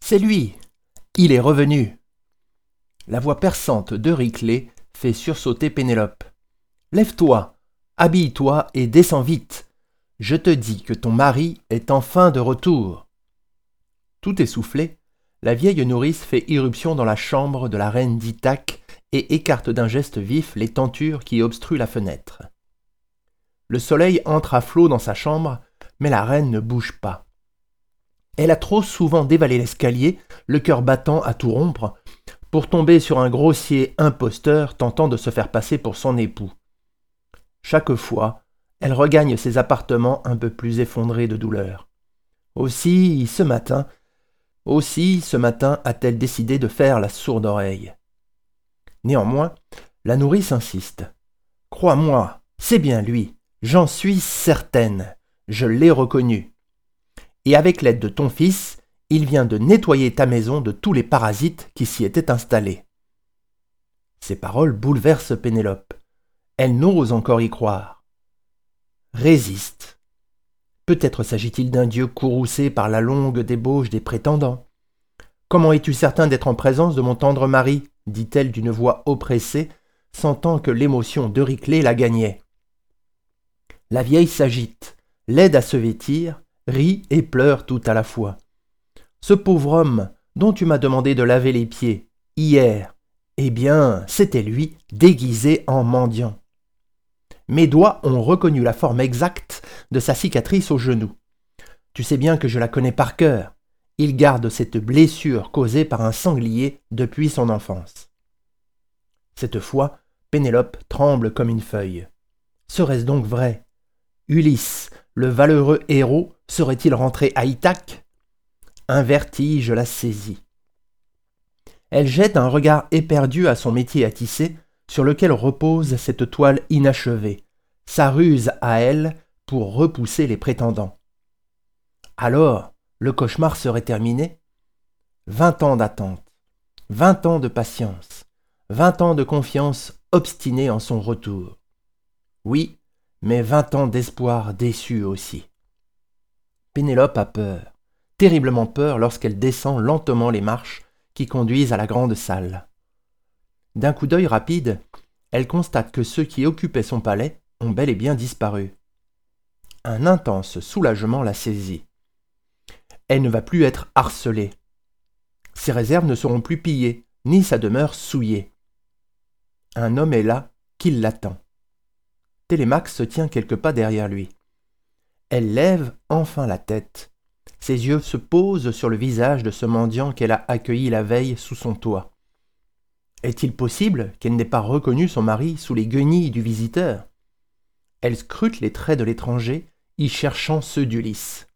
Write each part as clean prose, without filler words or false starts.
C'est lui! Il est revenu! La voix perçante d'Euryclée fait sursauter Pénélope. Lève-toi, habille-toi et descends vite. Je te dis que ton mari est enfin de retour. Tout essoufflée, la vieille nourrice fait irruption dans la chambre de la reine d'Ithaque et écarte d'un geste vif les tentures qui obstruent la fenêtre. Le soleil entre à flots dans sa chambre, mais la reine ne bouge pas. Elle a trop souvent dévalé l'escalier, le cœur battant à tout rompre, pour tomber sur un grossier imposteur tentant de se faire passer pour son époux. Chaque fois, elle regagne ses appartements un peu plus effondrée de douleur. Aussi, ce matin, a-t-elle décidé de faire la sourde oreille. Néanmoins, la nourrice insiste. « Crois-moi, c'est bien lui, j'en suis certaine, je l'ai reconnu. Et avec l'aide de ton fils, il vient de nettoyer ta maison de tous les parasites qui s'y étaient installés. » Ces paroles bouleversent Pénélope. Elle n'ose encore y croire. Résiste. Peut-être s'agit-il d'un dieu courroucé par la longue débauche des prétendants. « Comment es-tu certain d'être en présence de mon tendre mari ?» dit-elle d'une voix oppressée, sentant que l'émotion d'Euryclée la gagnait. La vieille s'agite, l'aide à se vêtir, rit et pleure tout à la fois. « Ce pauvre homme dont tu m'as demandé de laver les pieds, hier, eh bien, c'était lui, déguisé en mendiant. Mes doigts ont reconnu la forme exacte de sa cicatrice au genou. Tu sais bien que je la connais par cœur. Il garde cette blessure causée par un sanglier depuis son enfance. » Cette fois, Pénélope tremble comme une feuille. Serait-ce donc vrai? Ulysse, le valeureux héros, serait-il rentré à Ithaque? Un vertige la saisit. Elle jette un regard éperdu à son métier à tisser, sur lequel repose cette toile inachevée, sa ruse à elle pour repousser les prétendants. Alors, le cauchemar serait terminé? 20 ans d'attente, 20 ans de patience, 20 ans de confiance obstinée en son retour. Oui, mais 20 ans d'espoir déçu aussi. Pénélope a peur, terriblement peur lorsqu'elle descend lentement les marches qui conduisent à la grande salle. D'un coup d'œil rapide, elle constate que ceux qui occupaient son palais ont bel et bien disparu. Un intense soulagement la saisit. Elle ne va plus être harcelée. Ses réserves ne seront plus pillées, ni sa demeure souillée. Un homme est là, qui l'attend. Télémaque se tient quelques pas derrière lui. Elle lève enfin la tête. Ses yeux se posent sur le visage de ce mendiant qu'elle a accueilli la veille sous son toit. Est-il possible qu'elle n'ait pas reconnu son mari sous les guenilles du visiteur? Elle scrute les traits de l'étranger, y cherchant ceux d'Ulysse.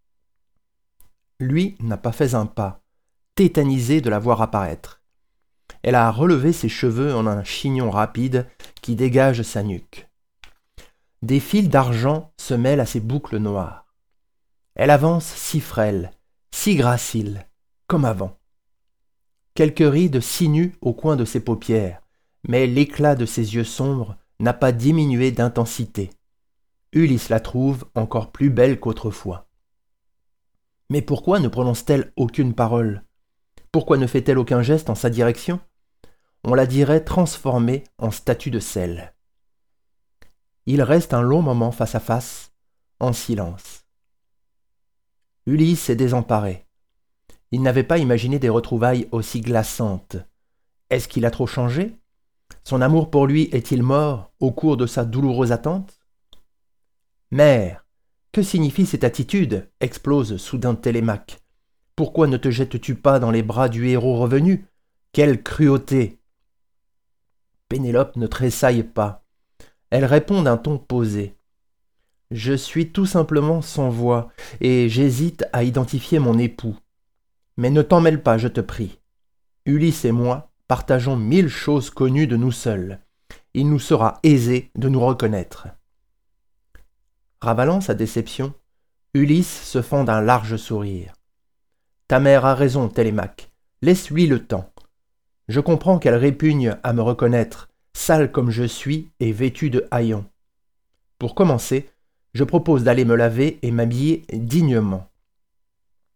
Lui n'a pas fait un pas, tétanisé de la voir apparaître. Elle a relevé ses cheveux en un chignon rapide qui dégage sa nuque. Des fils d'argent se mêlent à ses boucles noires. Elle avance si frêle, si gracile, comme avant. Quelques rides sinuent au coin de ses paupières, mais l'éclat de ses yeux sombres n'a pas diminué d'intensité. Ulysse la trouve encore plus belle qu'autrefois. Mais pourquoi ne prononce-t-elle aucune parole? Pourquoi ne fait-elle aucun geste en sa direction? On la dirait transformée en statue de sel. Il reste un long moment face à face, en silence. Ulysse est désemparé. Il n'avait pas imaginé des retrouvailles aussi glaçantes. Est-ce qu'il a trop changé? Son amour pour lui est-il mort au cours de sa douloureuse attente? Mère, que signifie cette attitude? Explose soudain Télémaque. Pourquoi ne te jettes-tu pas dans les bras du héros revenu? Quelle cruauté! Pénélope ne tressaille pas. Elle répond d'un ton posé. Je suis tout simplement sans voix, et j'hésite à identifier mon époux. Mais ne t'en mêle pas, je te prie. Ulysse et moi partageons 1000 choses connues de nous seuls. Il nous sera aisé de nous reconnaître. Ravalant sa déception, Ulysse se fend d'un large sourire. Ta mère a raison, Télémaque. Laisse-lui le temps. Je comprends qu'elle répugne à me reconnaître, sale comme je suis et vêtue de haillons. Pour commencer, je propose d'aller me laver et m'habiller dignement.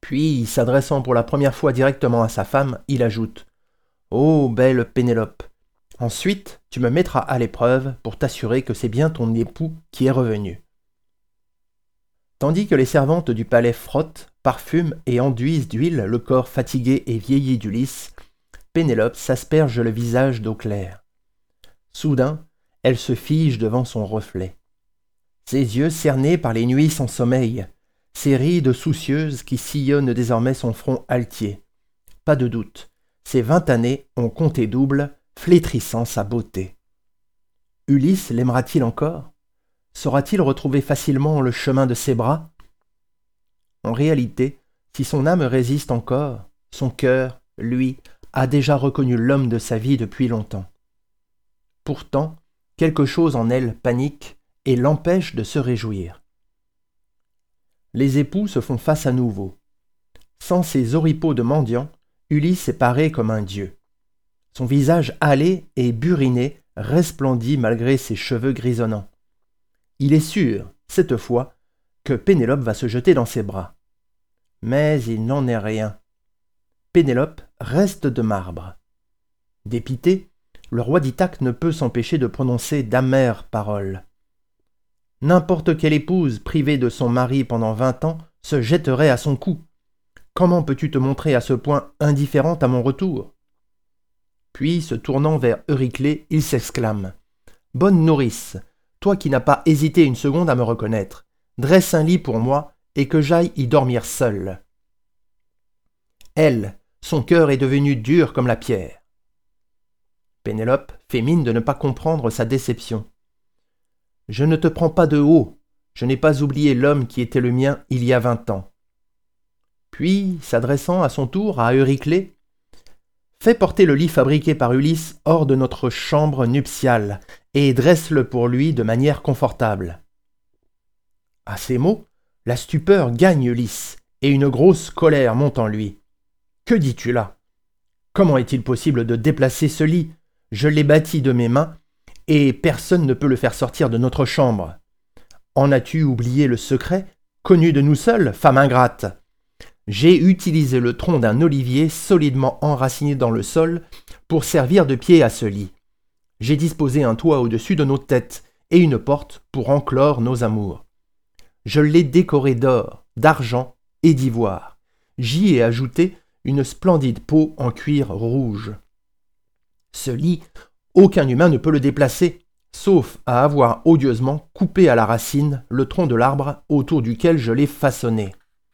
Puis, s'adressant pour la première fois directement à sa femme, il ajoute « Ô belle Pénélope, ensuite tu me mettras à l'épreuve pour t'assurer que c'est bien ton époux qui est revenu. » Tandis que les servantes du palais frottent, parfument et enduisent d'huile le corps fatigué et vieilli d'Ulysse, Pénélope s'asperge le visage d'eau claire. Soudain, elle se fige devant son reflet. Ses yeux cernés par les nuits sans sommeil, ses rides soucieuses qui sillonnent désormais son front altier. Pas de doute, ces 20 années ont compté double, flétrissant sa beauté. Ulysse l'aimera-t-il encore? Saura-t-il retrouver facilement le chemin de ses bras? En réalité, si son âme résiste encore, son cœur, lui, a déjà reconnu l'homme de sa vie depuis longtemps. Pourtant, quelque chose en elle panique et l'empêche de se réjouir. Les époux se font face à nouveau. Sans ses oripeaux de mendiant, Ulysse est paré comme un dieu. Son visage hâlé et buriné resplendit malgré ses cheveux grisonnants. Il est sûr, cette fois, que Pénélope va se jeter dans ses bras. Mais il n'en est rien. Pénélope reste de marbre. Dépité, le roi d'Ithaque ne peut s'empêcher de prononcer d'amères paroles. N'importe quelle épouse privée de son mari pendant 20 ans se jetterait à son cou. Comment peux-tu te montrer à ce point indifférente à mon retour? Puis, se tournant vers Euryclée, il s'exclame « Bonne nourrice, toi qui n'as pas hésité une seconde à me reconnaître, dresse un lit pour moi et que j'aille y dormir seule. » Elle, son cœur est devenu dur comme la pierre. Pénélope fait mine de ne pas comprendre sa déception. « Je ne te prends pas de haut, je n'ai pas oublié l'homme qui était le mien il y a 20 ans. » Puis, s'adressant à son tour à Euryclée, « Fais porter le lit fabriqué par Ulysse hors de notre chambre nuptiale et dresse-le pour lui de manière confortable. » À ces mots, la stupeur gagne Ulysse et une grosse colère monte en lui. « Que dis-tu là? Comment est-il possible de déplacer ce lit? Je l'ai bâti de mes mains et personne ne peut le faire sortir de notre chambre. En as-tu oublié le secret, connu de nous seuls, femme ingrate? J'ai utilisé le tronc d'un olivier solidement enraciné dans le sol pour servir de pied à ce lit. J'ai disposé un toit au-dessus de nos têtes et une porte pour enclore nos amours. Je l'ai décoré d'or, d'argent et d'ivoire. J'y ai ajouté une splendide peau en cuir rouge. Ce lit, aucun humain ne peut le déplacer, sauf à avoir odieusement coupé à la racine le tronc de l'arbre autour duquel je l'ai façonné. »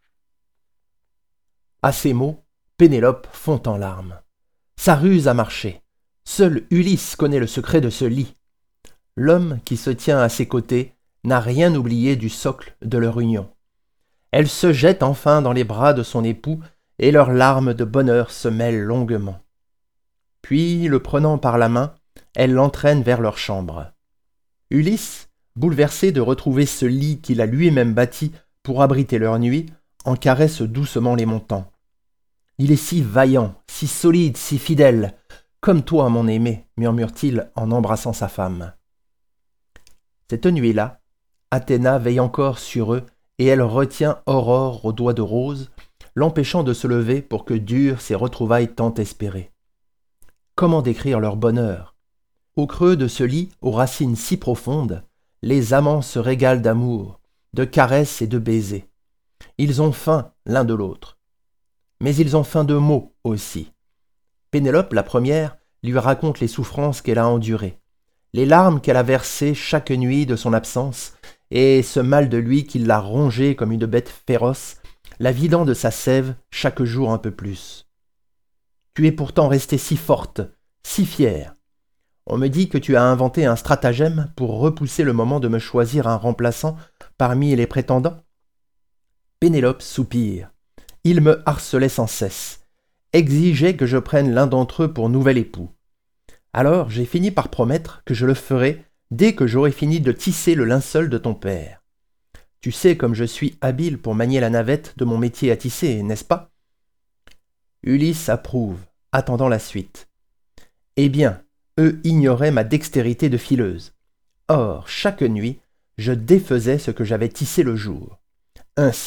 À ces mots, Pénélope fond en larmes. Sa ruse a marché. Seul Ulysse connaît le secret de ce lit. L'homme qui se tient à ses côtés n'a rien oublié du socle de leur union. Elle se jette enfin dans les bras de son époux et leurs larmes de bonheur se mêlent longuement. Puis, le prenant par la main, elle l'entraîne vers leur chambre. Ulysse, bouleversé de retrouver ce lit qu'il a lui-même bâti pour abriter leur nuit, en caresse doucement les montants. « Il est si vaillant, si solide, si fidèle, comme toi, mon aimé, » murmure-t-il en embrassant sa femme. Cette nuit-là, Athéna veille encore sur eux et elle retient Aurore au doigt de rose, l'empêchant de se lever pour que durent ces retrouvailles tant espérées. Comment décrire leur bonheur? Au creux de ce lit aux racines si profondes, les amants se régalent d'amour, de caresses et de baisers. Ils ont faim l'un de l'autre. Mais ils ont faim de mots aussi. Pénélope, la première, lui raconte les souffrances qu'elle a endurées, les larmes qu'elle a versées chaque nuit de son absence, et ce mal de lui qui l'a rongée comme une bête féroce, la vidant de sa sève chaque jour un peu plus. Tu es pourtant restée si forte, si fière. On me dit que tu as inventé un stratagème pour repousser le moment de me choisir un remplaçant parmi les prétendants. Pénélope soupire. Il me harcelait sans cesse, exigeait que je prenne l'un d'entre eux pour nouvel époux. Alors j'ai fini par promettre que je le ferai dès que j'aurai fini de tisser le linceul de ton père. Tu sais comme je suis habile pour manier la navette de mon métier à tisser, n'est-ce pas? Ulysse approuve, attendant la suite. Eh bien, eux ignoraient ma dextérité de fileuse. Or, chaque nuit, je défaisais ce que j'avais tissé le jour. Ainsi,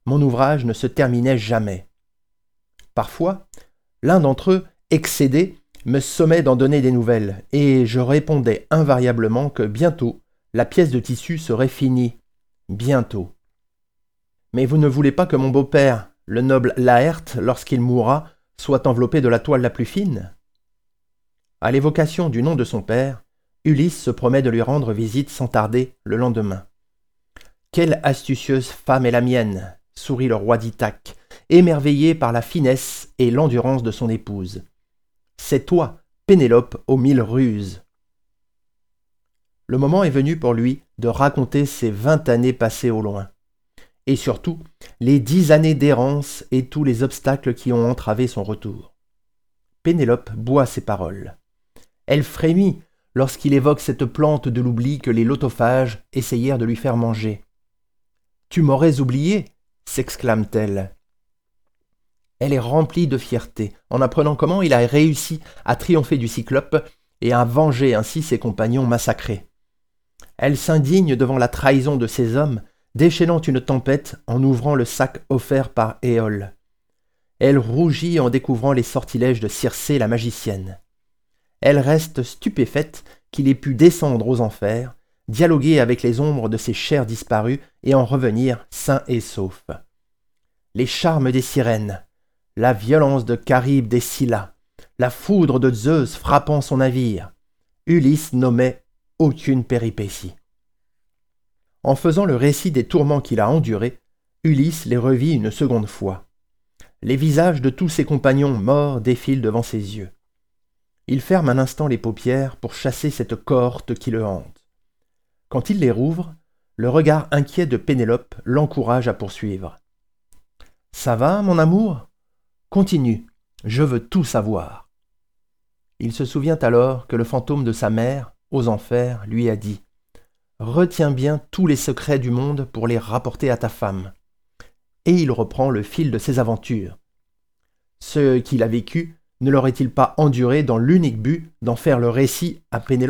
mon ouvrage ne se terminait jamais. Parfois, l'un d'entre eux, excédé, me sommait d'en donner des nouvelles, et je répondais invariablement que bientôt la pièce de tissu serait finie. Bientôt. Mais vous ne voulez pas que mon beau-père, le noble Laërte, lorsqu'il mourra, soit enveloppé de la toile la plus fine ? À l'évocation du nom de son père, Ulysse se promet de lui rendre visite sans tarder le lendemain. « Quelle astucieuse femme est la mienne !» sourit le roi d'Ithaque, émerveillé par la finesse et l'endurance de son épouse. « C'est toi, Pénélope, aux 1000 ruses !» Le moment est venu pour lui de raconter ses 20 années passées au loin, et surtout les 10 années d'errance et tous les obstacles qui ont entravé son retour. Pénélope boit ses paroles. Elle frémit lorsqu'il évoque cette plante de l'oubli que les lotophages essayèrent de lui faire manger. « Tu m'aurais oublié !» s'exclame-t-elle. Elle est remplie de fierté en apprenant comment il a réussi à triompher du Cyclope et à venger ainsi ses compagnons massacrés. Elle s'indigne devant la trahison de ces hommes, déchaînant une tempête en ouvrant le sac offert par Éole. Elle rougit en découvrant les sortilèges de Circé la magicienne. Elle reste stupéfaite qu'il ait pu descendre aux enfers, dialoguer avec les ombres de ses chers disparus et en revenir sain et sauf. Les charmes des sirènes, la violence de Charybde et Scylla, la foudre de Zeus frappant son navire, Ulysse n'omet aucune péripétie. En faisant le récit des tourments qu'il a endurés, Ulysse les revit une seconde fois. Les visages de tous ses compagnons morts défilent devant ses yeux. Il ferme un instant les paupières pour chasser cette cohorte qui le hante. Quand il les rouvre, le regard inquiet de Pénélope l'encourage à poursuivre. « Ça va, mon amour ? Continue, je veux tout savoir. » Il se souvient alors que le fantôme de sa mère, aux enfers, lui a dit « Retiens bien tous les secrets du monde pour les rapporter à ta femme. » Et il reprend le fil de ses aventures. Ce qu'il a vécu ne l'aurait-il pas enduré dans l'unique but d'en faire le récit à Pénélope ?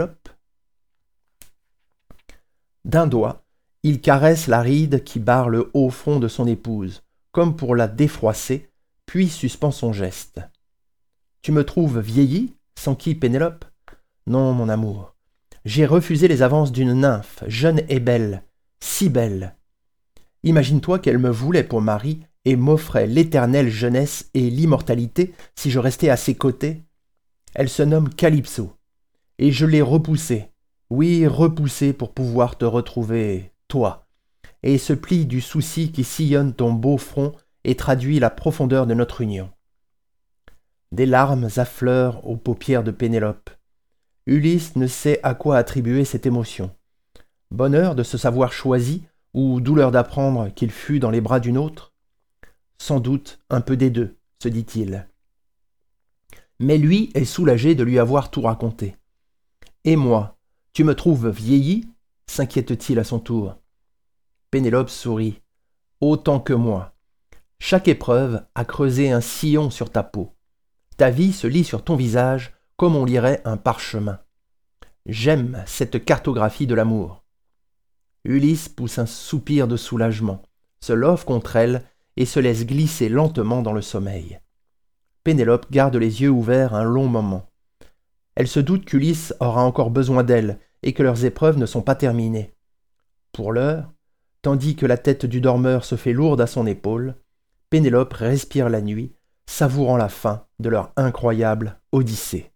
D'un doigt, il caresse la ride qui barre le haut front de son épouse, comme pour la défroisser, puis suspend son geste. « Tu me trouves vieillie ? S'enquit Pénélope. « Non, mon amour. J'ai refusé les avances d'une nymphe, jeune et belle, si belle. Imagine-toi qu'elle me voulait pour mari et m'offrait l'éternelle jeunesse et l'immortalité si je restais à ses côtés. Elle se nomme Calypso, et je l'ai repoussée, oui, repoussée pour pouvoir te retrouver, toi, et se plie du souci qui sillonne ton beau front et traduit la profondeur de notre union. » Des larmes affleurent aux paupières de Pénélope. Ulysse ne sait à quoi attribuer cette émotion. Bonheur de se savoir choisi ou douleur d'apprendre qu'il fut dans les bras d'une autre ? Sans doute un peu des deux, se dit-il. Mais lui est soulagé de lui avoir tout raconté. « Et moi, tu me trouves vieilli ?» s'inquiète-t-il à son tour. Pénélope sourit. « Autant que moi. Chaque épreuve a creusé un sillon sur ta peau. Ta vie se lit sur ton visage comme on lirait un parchemin. J'aime cette cartographie de l'amour. » Ulysse pousse un soupir de soulagement, se love contre elle et se laisse glisser lentement dans le sommeil. Pénélope garde les yeux ouverts un long moment. Elle se doute qu'Ulysse aura encore besoin d'elle et que leurs épreuves ne sont pas terminées. Pour l'heure, tandis que la tête du dormeur se fait lourde à son épaule, Pénélope respire la nuit, savourant la fin de leur incroyable odyssée.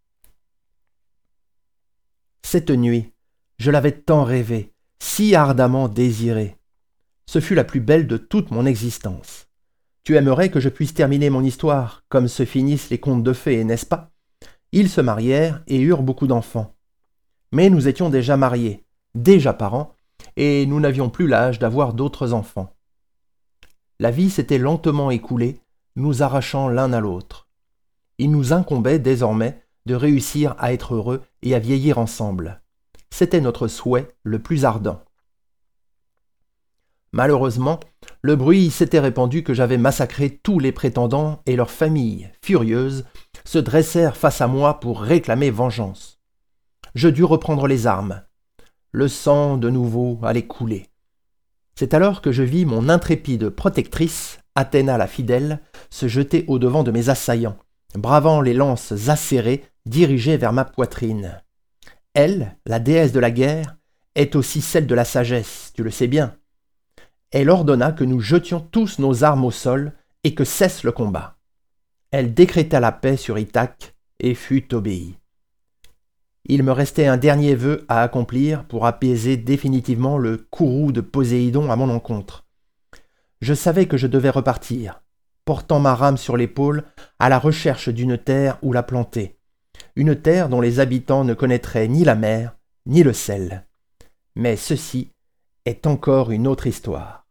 Cette nuit, je l'avais tant rêvée, si ardemment désirée. Ce fut la plus belle de toute mon existence. Tu aimerais que je puisse terminer mon histoire comme se finissent les contes de fées, n'est-ce pas ? Ils se marièrent et eurent beaucoup d'enfants. Mais nous étions déjà mariés, déjà parents, et nous n'avions plus l'âge d'avoir d'autres enfants. La vie s'était lentement écoulée, nous arrachant l'un à l'autre. Il nous incombait désormais de réussir à être heureux et à vieillir ensemble. C'était notre souhait le plus ardent. Malheureusement, le bruit s'était répandu que j'avais massacré tous les prétendants et leurs familles, furieuses, se dressèrent face à moi pour réclamer vengeance. Je dus reprendre les armes. Le sang de nouveau allait couler. C'est alors que je vis mon intrépide protectrice, Athéna la fidèle, se jeter au-devant de mes assaillants, bravant les lances acérées dirigées vers ma poitrine. Elle, la déesse de la guerre, est aussi celle de la sagesse, tu le sais bien. Elle ordonna que nous jetions tous nos armes au sol et que cesse le combat. Elle décréta la paix sur Ithaque et fut obéie. Il me restait un dernier vœu à accomplir pour apaiser définitivement le courroux de Poséidon à mon encontre. Je savais que je devais repartir, portant ma rame sur l'épaule à la recherche d'une terre où la planter, une terre dont les habitants ne connaîtraient ni la mer ni le sel. Mais ceci est encore une autre histoire.